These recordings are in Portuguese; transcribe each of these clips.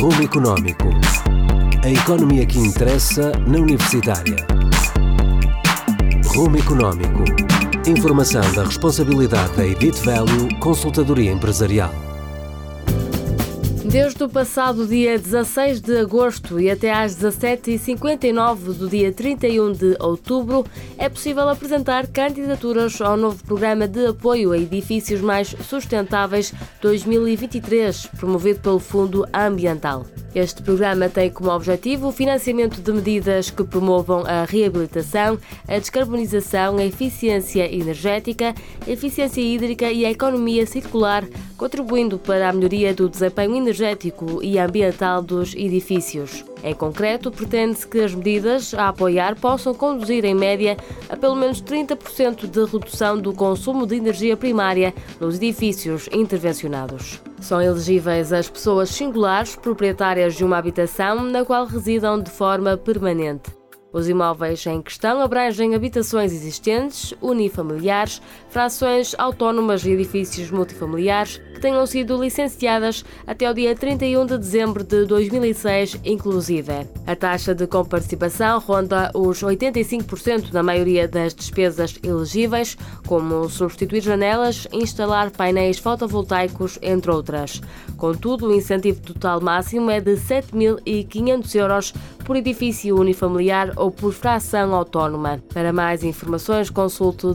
Rumo Económico. A economia que interessa na Universitária. Rumo Económico. Informação da responsabilidade da Edit Value Consultadoria Empresarial. Desde o passado dia 16 de agosto e até às 17h59 do dia 31 de outubro, é possível apresentar candidaturas ao novo Programa de Apoio a Edifícios Mais Sustentáveis 2023, promovido pelo Fundo Ambiental. Este programa tem como objetivo o financiamento de medidas que promovam a reabilitação, a descarbonização, a eficiência energética, a eficiência hídrica e a economia circular, contribuindo para a melhoria do desempenho energético e ambiental dos edifícios. Em concreto, pretende-se que as medidas a apoiar possam conduzir, em média, a pelo menos 30% de redução do consumo de energia primária nos edifícios intervencionados. São elegíveis as pessoas singulares proprietárias de uma habitação na qual residam de forma permanente. Os imóveis em questão abrangem habitações existentes, unifamiliares, frações autónomas e edifícios multifamiliares que tenham sido licenciadas até o dia 31 de dezembro de 2006, inclusive. A taxa de comparticipação ronda os 85% na maioria das despesas elegíveis, como substituir janelas, instalar painéis fotovoltaicos, entre outras. Contudo, o incentivo total máximo é de 7.500 euros por edifício unifamiliar ou por fração autónoma. Para mais informações, consulte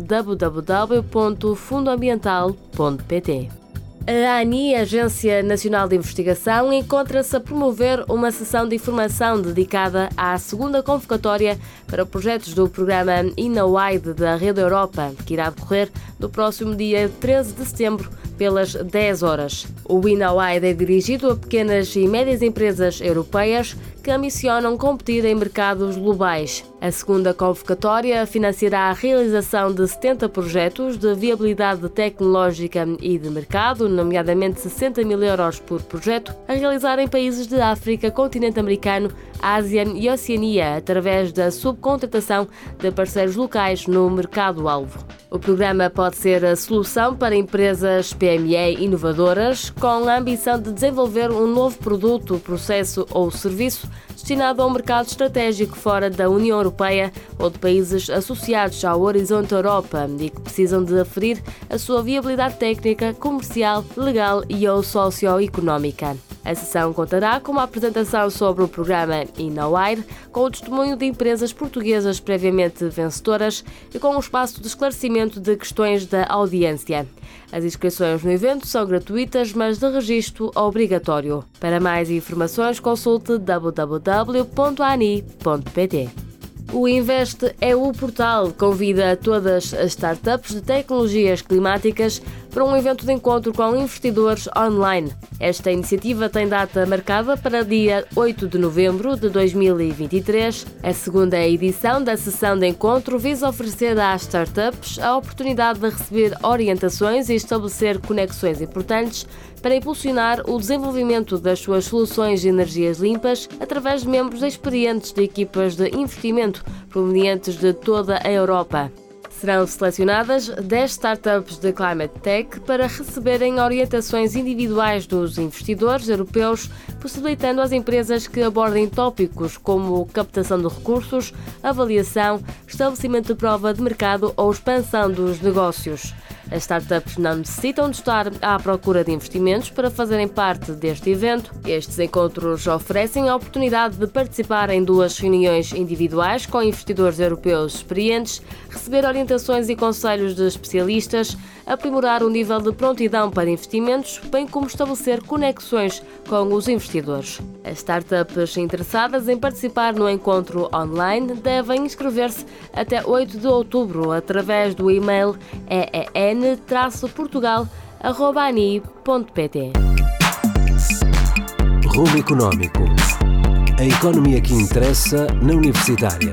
www.fundoambiental.pt. A ANI, Agência Nacional de Investigação, encontra-se a promover uma sessão de informação dedicada à segunda convocatória para projetos do programa INNOWIDE da Rede Europa, que irá decorrer no próximo dia 13 de setembro, pelas 10 horas. O INNOWIDE é dirigido a pequenas e médias empresas europeias que ambicionam competir em mercados globais. A segunda convocatória financiará a realização de 70 projetos de viabilidade tecnológica e de mercado, nomeadamente 60 mil euros por projeto, a realizar em países de África, continente americano, Ásia e Oceania, através da subcontratação de parceiros locais no mercado-alvo. O programa pode ser a solução para empresas PME inovadoras com a ambição de desenvolver um novo produto, processo ou serviço destinado a um mercado estratégico fora da União Europeia ou de países associados ao Horizonte Europa e que precisam de aferir a sua viabilidade técnica, comercial, legal e ou socioeconómica. A sessão contará com uma apresentação sobre o programa INNOWIDE, com o testemunho de empresas portuguesas previamente vencedoras e com um espaço de esclarecimento de questões da audiência. As inscrições no evento são gratuitas, mas de registro obrigatório. Para mais informações, consulte www.ani.pt. O Invest EU Portal convida todas as startups de tecnologias climáticas para um evento de encontro com investidores online. Esta iniciativa tem data marcada para dia 8 de novembro de 2023. A segunda edição da sessão de encontro visa oferecer às startups a oportunidade de receber orientações e estabelecer conexões importantes para impulsionar o desenvolvimento das suas soluções de energias limpas através de membros experientes de equipas de investimento provenientes de toda a Europa. Serão selecionadas 10 startups de Climate Tech para receberem orientações individuais dos investidores europeus, possibilitando às empresas que abordem tópicos como captação de recursos, avaliação, estabelecimento de prova de mercado ou expansão dos negócios. As startups não necessitam de estar à procura de investimentos para fazerem parte deste evento. Estes encontros oferecem a oportunidade de participar em 2 reuniões individuais com investidores europeus experientes, receber orientações e conselhos de especialistas, aprimorar o nível de prontidão para investimentos, bem como estabelecer conexões com os investidores. As startups interessadas em participar no encontro online devem inscrever-se até 8 de outubro através do e-mail een-portugal@ani.pt. Rumo Económico. A economia que interessa na Universitária.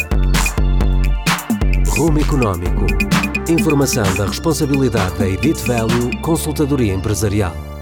Rumo Económico. Informação da responsabilidade da Edit Value Consultadoria Empresarial.